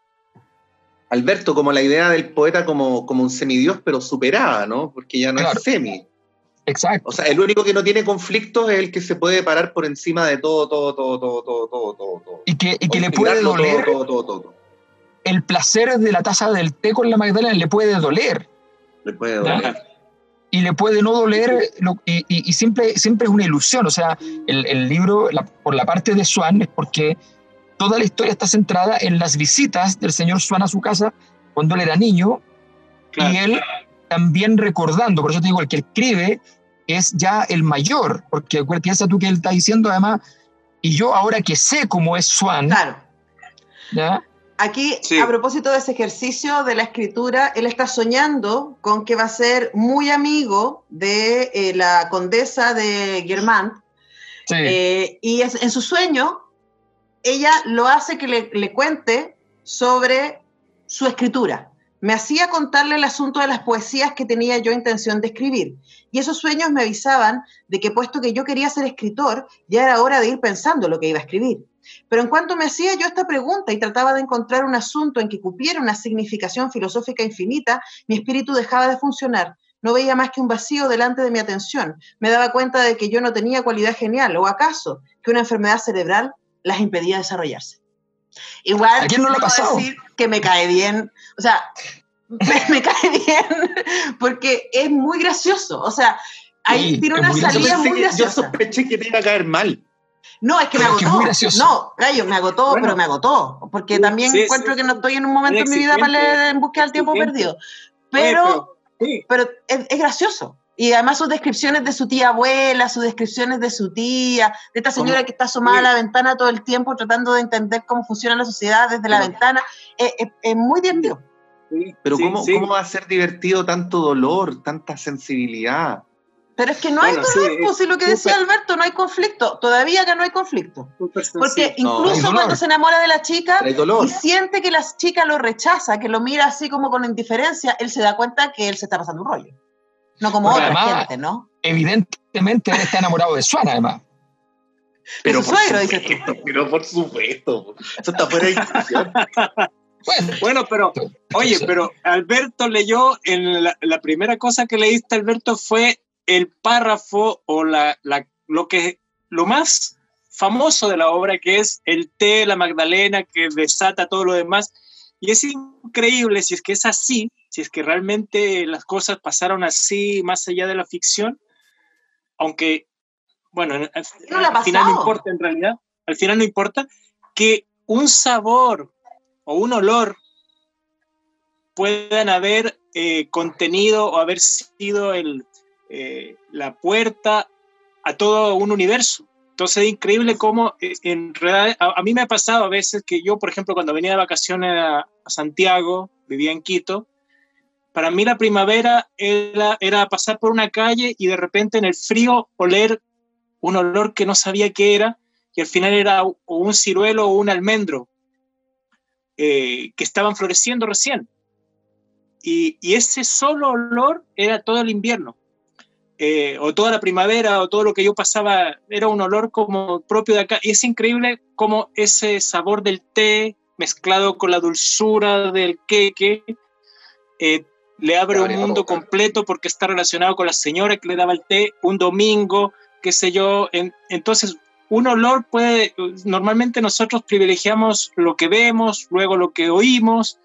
Alberto, como la idea del poeta como, como un semidios, pero superada, ¿no? Porque ya no claro. es semi. Exacto. O sea, el único que no tiene conflictos es el que se puede parar por encima de todo, todo, todo, todo, todo, todo, todo. todo. Y que, y que le puede doler... Todo, todo, todo, todo. El placer de la taza del té con la Magdalena le puede doler. Le puede doler. ¿Ya? Y le puede no doler, lo, y, y, y siempre, siempre es una ilusión. O sea, el, el libro, la, por la parte de Swann, es porque toda la historia está centrada en las visitas del señor Swann a su casa cuando él era niño, claro. Y él también recordando, por eso te digo, el que escribe es ya el mayor, porque piensa tú que él está diciendo además, y yo ahora que sé cómo es Swann, claro. ¿Ya? Aquí, sí. A propósito de ese ejercicio de la escritura, él está soñando con que va a ser muy amigo de eh, la condesa de Guermantes, sí. eh, y es, en su sueño, ella lo hace que le, le cuente sobre su escritura. Me hacía contarle el asunto de las poesías que tenía yo intención de escribir, y esos sueños me avisaban de que puesto que yo quería ser escritor, ya era hora de ir pensando lo que iba a escribir. Pero en cuanto me hacía yo esta pregunta y trataba de encontrar un asunto en que cupiera una significación filosófica infinita, mi espíritu dejaba de funcionar. No veía más que un vacío delante de mi atención. Me daba cuenta de que yo no tenía cualidad genial, o acaso que una enfermedad cerebral las impedía desarrollarse. Igual, ¿a quién no le ha pasado? Decir que me cae bien, o sea, me, me cae bien porque es muy gracioso. O sea, ahí sí, tiene una salida muy graciosa. Yo sospeché que te iba a caer mal. No, es que me agotó. No, gallo, me agotó, bueno, pero me agotó. Porque también sí, encuentro sí, que no estoy en un momento en mi vida para leer En búsqueda del tiempo perdido. Pero, sí. pero es, es gracioso. Y además sus descripciones de su tía abuela, sus descripciones de su tía, de esta señora que está asomada a la ventana todo el tiempo tratando de entender cómo funciona la sociedad desde la ventana, es, es, es muy divertido. Sí, pero sí, ¿cómo, sí. ¿cómo va a ser divertido tanto dolor, tanta sensibilidad? Pero es que no bueno, hay dolor, sí, pues, si lo que decía super, Alberto, no hay conflicto, todavía que no hay conflicto. Porque incluso no, cuando se enamora de la chica y siente que la chica lo rechaza, que lo mira así como con indiferencia, él se da cuenta que él se está pasando un rollo. No como Porque otra además, gente, ¿no? Evidentemente él está enamorado de Swan, además. Pero, por suegro, supuesto, pero por supuesto, eso está fuera de discusión. Bueno, bueno, pero, oye, pero Alberto leyó, en la, la primera cosa que leíste, Alberto, fue el párrafo o la, la, lo, que, lo más famoso de la obra, que es el té, la Magdalena, que desata todo lo demás. Y es increíble, si es que es así, si es que realmente las cosas pasaron así, más allá de la ficción, aunque, bueno, al, no al final no importa en realidad, al final no importa, que un sabor o un olor puedan haber eh, contenido o haber sido el, eh, la puerta a todo un universo. Entonces es increíble cómo en realidad, a, a mí me ha pasado a veces que yo, por ejemplo, cuando venía de vacaciones a, a Santiago, vivía en Quito, para mí la primavera era, era pasar por una calle y de repente en el frío oler un olor que no sabía qué era, y al final era o un ciruelo o un almendro eh, que estaban floreciendo recién. Y, y ese solo olor era todo el invierno. Eh, o toda la primavera, o todo lo que yo pasaba, era un olor como propio de acá, y es increíble cómo ese sabor del té mezclado con la dulzura del queque eh, le abre un mundo completo, porque está relacionado con la señora que le daba el té un domingo, qué sé yo. En, entonces un olor puede, normalmente nosotros privilegiamos lo que vemos, luego lo que oímos,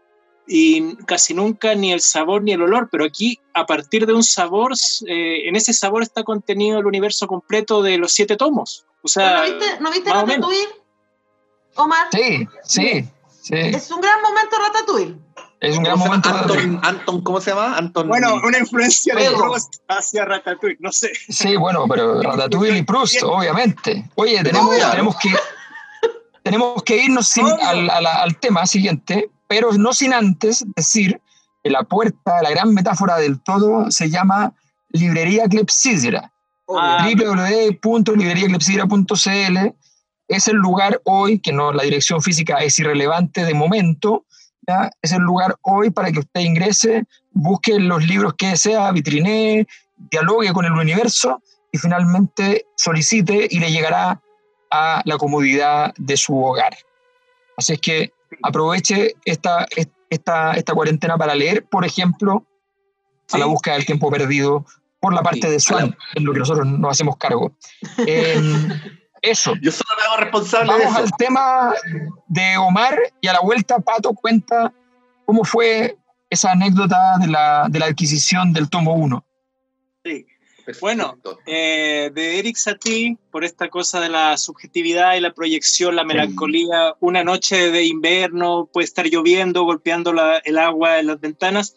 y casi nunca ni el sabor ni el olor, pero aquí a partir de un sabor, eh, en ese sabor está contenido el universo completo de los siete tomos. O sea, ¿no viste, ¿no viste Ratatouille, Omar? Sí, sí, sí. Es un gran momento Ratatouille. Es un gran momento. Anton, Anton, ¿cómo se llama? Anton. Bueno, una influencia de Proust hacia Ratatouille, no sé. Sí, bueno, pero Ratatouille y Proust, obviamente. Oye, tenemos, tenemos que tenemos que irnos sin, al, al, al tema siguiente, pero no sin antes decir que la puerta, la gran metáfora del todo, se llama Librería Clepsidra. Ah, doble u doble u doble u punto librería clepsidra punto c l es el lugar hoy, que no, la dirección física es irrelevante de momento, ¿ya? Es el lugar hoy para que usted ingrese, busque los libros que desea, vitrinee, dialogue con el universo y finalmente solicite y le llegará a la comodidad de su hogar. Así es que aproveche esta, esta, esta cuarentena para leer, por ejemplo, sí. A la búsqueda del tiempo perdido por la parte sí. de Swan, en lo que nosotros nos hacemos cargo. Eh, eso. Yo solo me hago responsable Vamos de eso. al tema de Omar y a la vuelta Pato cuenta cómo fue esa anécdota de la, de la adquisición del tomo uno. Sí. Perfecto. Bueno, eh, de Eric Satie, por esta cosa de la subjetividad y la proyección, la melancolía, sí. Una noche de invierno, puede estar lloviendo, golpeando la, el agua en las ventanas.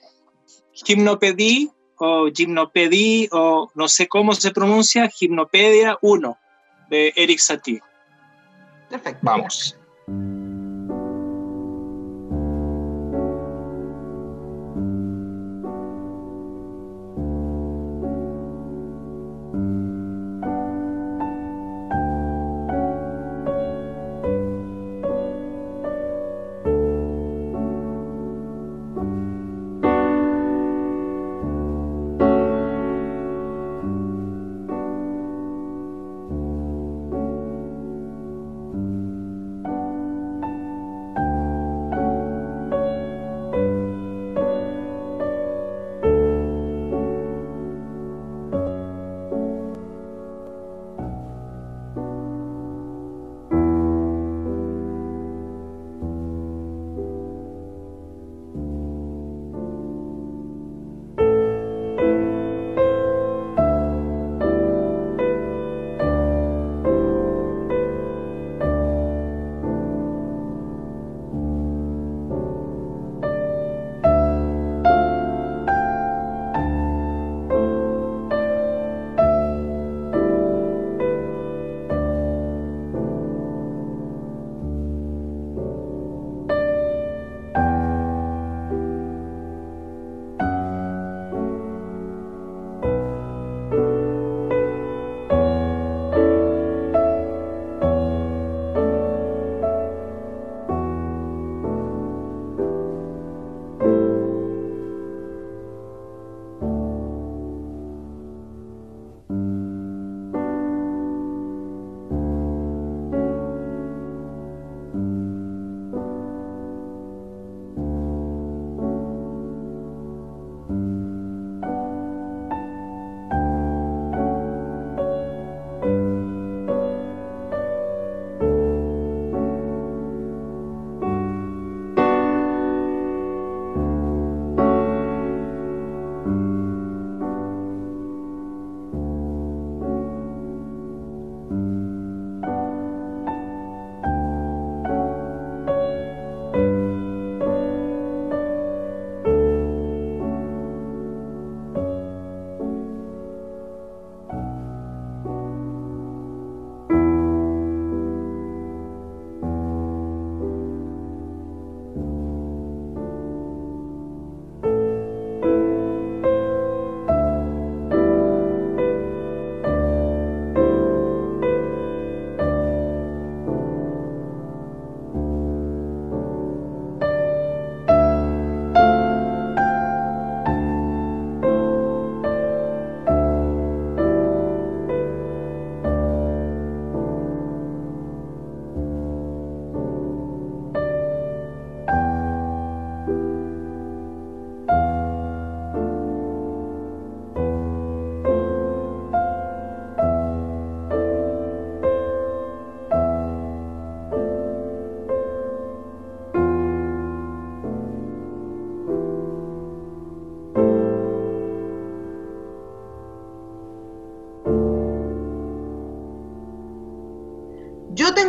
Gimnopedie, o Gimnopedie, o no sé cómo se pronuncia, Gimnopedia uno, de Eric Satie. Perfecto. Vamos.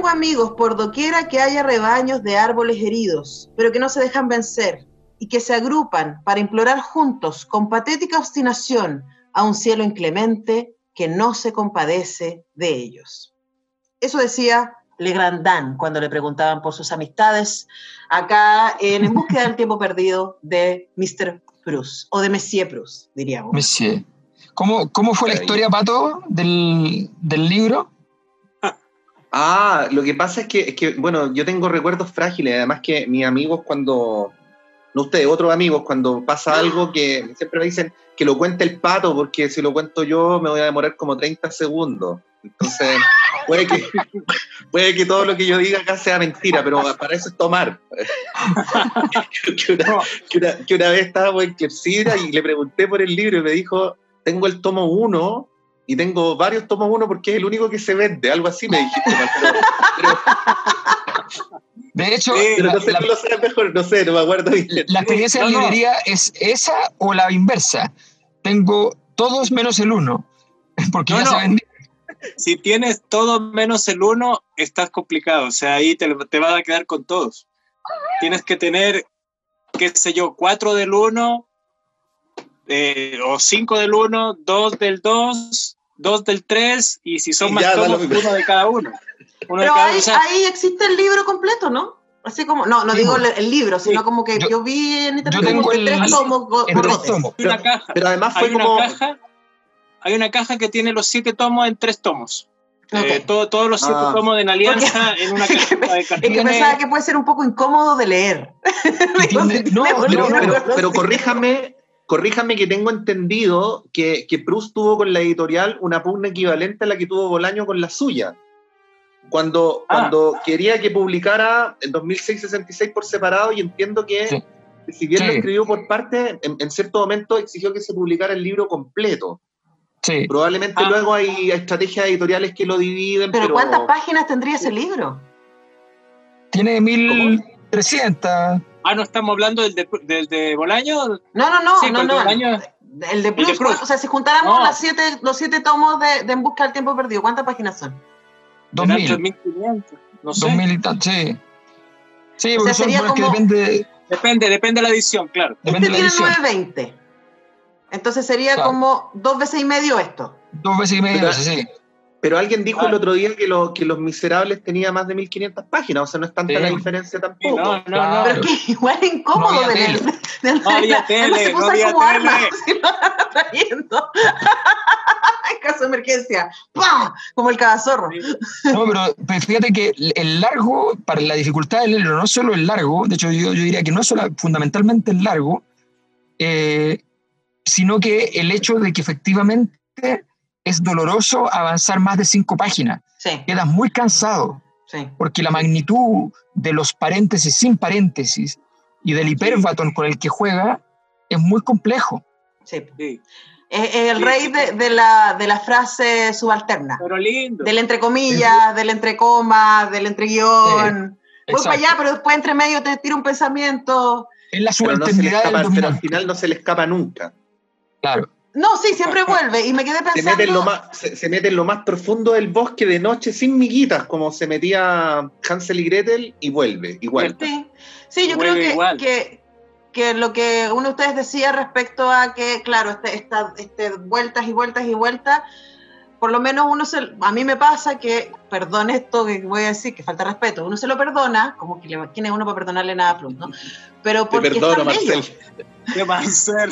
tengo amigos por doquiera que haya rebaños de árboles heridos, pero que no se dejan vencer y que se agrupan para implorar juntos, con patética obstinación, a un cielo inclemente que no se compadece de ellos. Eso decía Legrandin cuando le preguntaban por sus amistades acá en En búsqueda del tiempo perdido de mister Proust, o de Monsieur Proust, diríamos. Monsieur. ¿Cómo, cómo fue la historia, Pato, del, del libro? Ah, lo que pasa es que, es que, bueno, yo tengo recuerdos frágiles, además que mis amigos cuando, no ustedes, otros amigos, cuando pasa algo que siempre me dicen que lo cuente el Pato, porque si lo cuento yo me voy a demorar como treinta segundos. Entonces, puede que, puede que todo lo que yo diga acá sea mentira, pero para eso es tomar. que, una, que, una, que una vez estábamos en Clepsidra y le pregunté por el libro y me dijo, tengo el tomo uno y tengo varios tomos uno porque es el único que se vende, algo así me dijiste. Pero, pero, de hecho, pero la, no sé, la, no lo sé mejor, no sé, no me acuerdo bien. La experiencia no, en librería no. es esa o la inversa. Tengo todos menos el uno, porque no, ya no. se vendieron. Si tienes todo menos el uno, estás complicado. O sea, ahí te, te vas a quedar con todos. Tienes que tener, qué sé yo, cuatro del uno, eh, o cinco del uno, dos del dos, dos del tres, y si son y más tomos, uno de cada uno. uno Pero de cada ahí, uno. O sea, ahí existe el libro completo, ¿no? Así como, no, no sí, digo el, el libro, sino sí. como que yo, yo vi en internet como que tres tomos. En tres tomos. Pero, una caja. Pero además fue hay como... Una caja, hay una caja que tiene los siete tomos en tres tomos. Okay. Eh, todo, todos los siete ah. tomos de en alianza okay. en una caja de cartón. Es que pensaba que puede ser un poco incómodo de leer. Tiene, no, pero, pero, pero corríjame, corríjame que tengo entendido que, que Proust tuvo con la editorial una pugna equivalente a la que tuvo Bolaño con la suya. Cuando, ah. cuando quería que publicara en dos mil seis sesenta y seis por separado, y entiendo que, sí. que si bien sí. lo escribió por parte, en, en cierto momento exigió que se publicara el libro completo. Sí. Probablemente ah. luego hay estrategias editoriales que lo dividen. ¿Pero, pero cuántas páginas tendría ese libro? Tiene mil trescientas. Ah, ¿no estamos hablando del de, del de Bolaño? No, no, no. Sí, no, no. Bolaño, el de Proust. O sea, si juntáramos no. las siete, los siete tomos de, de En busca del tiempo perdido, ¿cuántas páginas son? Dos mil. tres mil quinientos, no sé. Dos mil y tal, sí. Sí, o porque sea, sería son, como... que depende... Depende, depende de la edición, claro. Este tiene nueve veinte. Entonces sería claro. como dos veces y medio esto. Dos veces y medio, pero, sí. Pero alguien dijo ah. el otro día que, lo, que Los Miserables tenía más de mil quinientas páginas, o sea, no es tanta sí. la diferencia tampoco. No, no, claro. no. Pero es que igual es incómodo no de leer. No había tele, no había tele. Si lo van trayendo. En caso de emergencia, ¡pam! Como el cagazorro. No, pero, pero fíjate que el largo, para la dificultad del libro, no solo el largo, de hecho yo, yo diría que no es solo fundamentalmente el largo, eh, sino que el hecho de que efectivamente es doloroso avanzar más de cinco páginas. Sí. Quedas muy cansado, sí. porque la magnitud de los paréntesis sin paréntesis y del hiperbatón con el que juega es muy complejo. Sí. sí. Es el sí, rey sí. De, de, la, de la frase subalterna. Pero lindo. Del entre comillas, del entre comas, del entre guión. Sí, voy para allá, pero después entre medio te tira un pensamiento. Es la subalternidad pero, no del pero al final no se le escapa nunca. Claro. No, sí, siempre vuelve. Y me quedé pensando... Se mete, en lo más, se, se mete en lo más profundo del bosque de noche sin miguitas, como se metía Hansel y Gretel, y vuelve, igual. Sí, sí yo vuelve creo que, que, que lo que uno de ustedes decía respecto a que, claro, este, esta, este, vueltas y vueltas y vueltas, por lo menos uno se... A mí me pasa que, perdón esto que voy a decir, que falta respeto, uno se lo perdona, como que le, ¿quién es uno para perdonarle nada a Proust, no? Pero porque te perdono, Marcel. ¿Qué Marcel?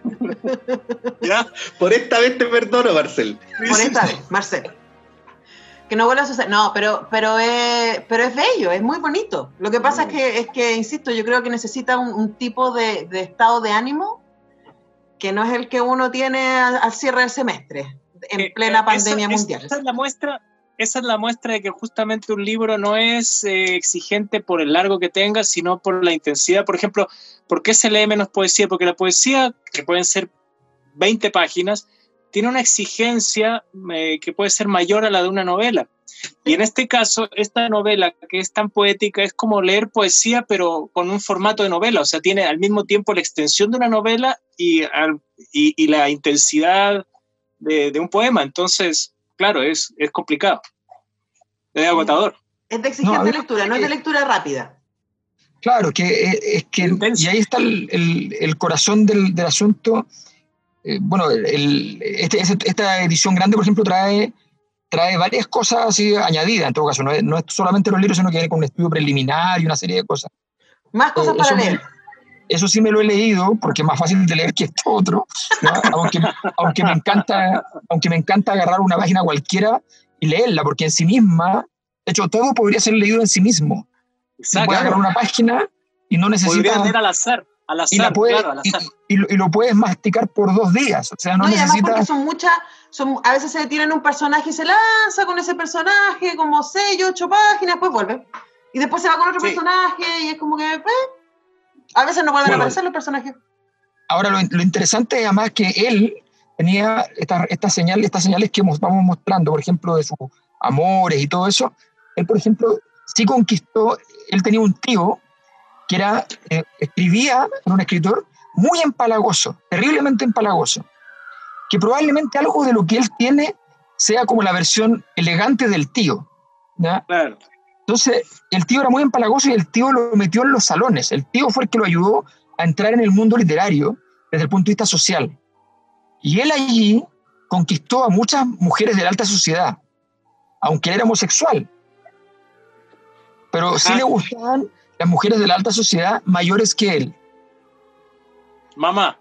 ¿Ya? Por esta vez te perdono, Marcel. Por esta vez, Marcel. Que no vuelva a suceder. No, pero, pero, es, pero es bello, es muy bonito. Lo que pasa mm. es, que, es que, insisto, yo creo que necesita un, un tipo de, de estado de ánimo que no es el que uno tiene al, al cierre del semestre, en eh, plena eh, pandemia eso, mundial. Esa es la muestra... Esa es la muestra de que justamente un libro no es eh, exigente por el largo que tenga, sino por la intensidad. Por ejemplo, ¿por qué se lee menos poesía? Porque la poesía, que pueden ser veinte páginas, tiene una exigencia eh, que puede ser mayor a la de una novela. Y en este caso, esta novela, que es tan poética, es como leer poesía, pero con un formato de novela. O sea, tiene al mismo tiempo la extensión de una novela y, al, y, y la intensidad de, de un poema. Entonces... Claro, es, es complicado, es agotador. Es de exigente no, lectura, no es de lectura rápida. Claro, que es que, y ahí está el, el, el corazón del, del asunto. Eh, bueno, el, este, esta edición grande, por ejemplo, trae, trae varias cosas así añadidas, en todo caso. No es, no es solamente los libros, sino que viene con un estudio preliminar y una serie de cosas. Más cosas eh, para leer. Me, eso sí me lo he leído, porque es más fácil de leer que esto otro, ¿no? aunque, aunque, me encanta, aunque me encanta agarrar una página cualquiera y leerla, porque en sí misma, de hecho, todo podría ser leído en sí mismo. Exacto. Puedes agarrar una página y no necesitas... Podría leer al azar. Al azar, y, la puedes, claro, al azar. Y, y, lo, y lo puedes masticar por dos días. O sea, no, no necesitas... Y además porque son muchas, son, a veces se detiene en un personaje y se lanza con ese personaje, como seis, ocho páginas, después vuelve. Y después se va con otro sí. personaje y es como que... Eh, a veces no vuelven bueno, a aparecer los personajes. Ahora, lo, lo interesante es además que él tenía estas esta señal, estas señales que vamos mostrando, por ejemplo, de sus amores y todo eso. Él, por ejemplo, sí conquistó... Él tenía un tío que era, eh, escribía, era un escritor muy empalagoso, terriblemente empalagoso, que probablemente algo de lo que él tiene sea como la versión elegante del tío, ¿ya? Claro. Entonces, el tío era muy empalagoso y el tío lo metió en los salones. El tío fue el que lo ayudó a entrar en el mundo literario desde el punto de vista social. Y él allí conquistó a muchas mujeres de la alta sociedad, aunque él era homosexual. Pero sí ah. le gustaban las mujeres de la alta sociedad mayores que él. Mamá.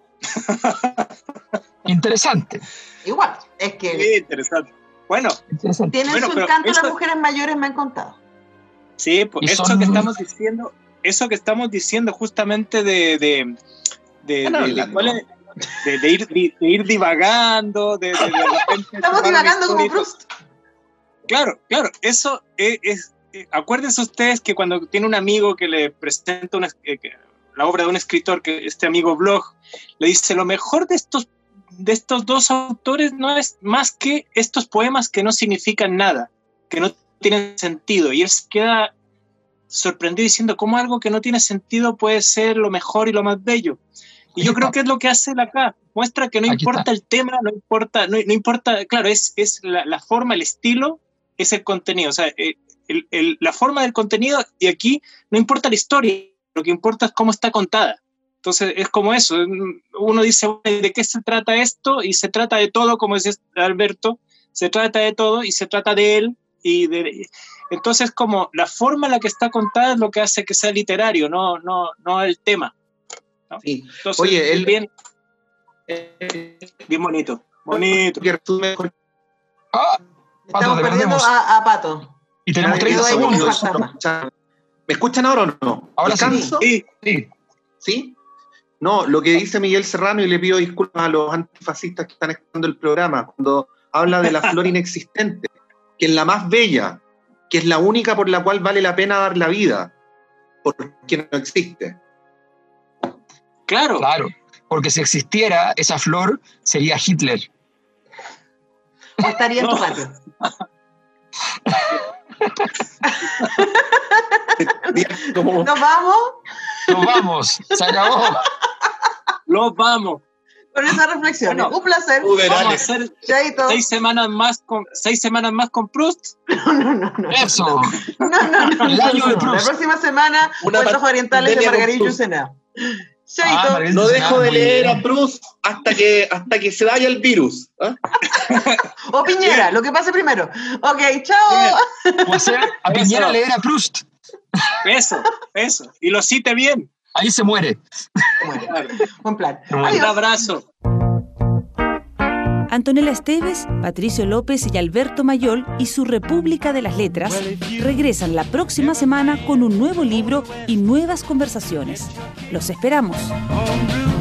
Interesante. Igual, es que... Sí, interesante. Bueno. Interesante. Tienen bueno, su encanto eso, las mujeres mayores, me han contado. Sí, pues eso son... que estamos diciendo, eso que estamos diciendo justamente de... de, de, de, de, ¿cuál es? de, de, ir, de, de ir divagando, de, de, de repente... Estamos divagando como Proust. Claro, claro, eso es... es acuérdense ustedes que cuando tiene un amigo que le presenta una, eh, la obra de un escritor, que este amigo Bloch, le dice, lo mejor de estos, de estos dos autores no es más que estos poemas que no significan nada, que no tienen sentido, y él se queda sorprendido diciendo cómo algo que no tiene sentido puede ser lo mejor y lo más bello. Y yo creo que es lo que hace él acá, muestra que no Aquí importa está. el tema, no importa, no, no importa, claro, es, es la, la forma, el estilo, es el contenido, o sea, eh, El, el, la forma del contenido, y aquí no importa la historia, lo que importa es cómo está contada. Entonces es como eso, uno dice, ¿de qué se trata esto? Y se trata de todo, como decía Alberto, se trata de todo y se trata de él. Y de, entonces como la forma en la que está contada es lo que hace que sea literario, no, no, no el tema, ¿no? Sí. Entonces, Oye, él... bien, bien bonito, bonito. Ah, Estamos perdiendo a, a Pato. Y tenemos treinta segundos. ¿Me escuchan ahora o no? Ahora sí. sí. ¿Sí? No, lo que dice Miguel Serrano, y le pido disculpas a los antifascistas que están escuchando el programa, cuando habla de la flor inexistente, que es la más bella, que es la única por la cual vale la pena dar la vida, porque no existe. Claro. Claro, porque si existiera esa flor, sería Hitler. O estaría en no. tu patio. ¿Nos vamos? Nos vamos, se acabó. Nos vamos. Con esa reflexión, bueno, un placer. Vamos a hacer seis semanas más con seis semanas más con Proust. No, no, no, no. Eso. No, no, no. El año de Proust. La próxima semana, Cuentos Orientales de Margarita Yucena. Ah, no dejo de leer a Proust hasta que, hasta que se vaya el virus. ¿eh? O Piñera, bien. Lo que pase primero. Ok, chao. O hacer a Piñera eso. Leer a Proust. Eso, eso. Y lo cite bien. Ahí se muere. Se muere. Claro. Buen plan. Adiós. Un abrazo. Antonella Esteves, Patricio López y Alberto Mayol y su República de las Letras regresan la próxima semana con un nuevo libro y nuevas conversaciones. Los esperamos.